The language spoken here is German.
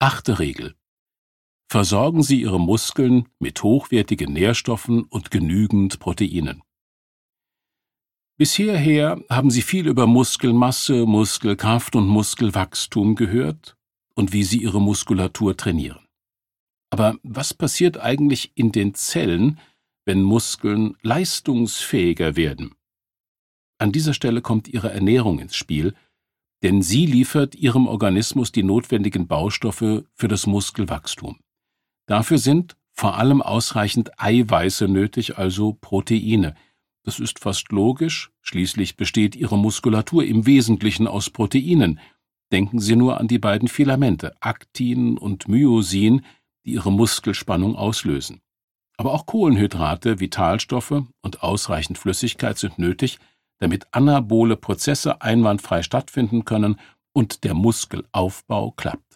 8. Regel: Versorgen Sie Ihre Muskeln mit hochwertigen Nährstoffen und genügend Proteinen. Bis hierher haben Sie viel über Muskelmasse, Muskelkraft und Muskelwachstum gehört und wie Sie Ihre Muskulatur trainieren. Aber was passiert eigentlich in den Zellen, wenn Muskeln leistungsfähiger werden? An dieser Stelle kommt Ihre Ernährung ins Spiel, denn sie liefert Ihrem Organismus die notwendigen Baustoffe für das Muskelwachstum. Dafür sind vor allem ausreichend Eiweiße nötig, also Proteine. Das ist fast logisch, schließlich besteht Ihre Muskulatur im Wesentlichen aus Proteinen. Denken Sie nur an die beiden Filamente, Aktin und Myosin, die Ihre Muskelspannung auslösen. Aber auch Kohlenhydrate, Vitalstoffe und ausreichend Flüssigkeit sind nötig, damit anabole Prozesse einwandfrei stattfinden können und der Muskelaufbau klappt.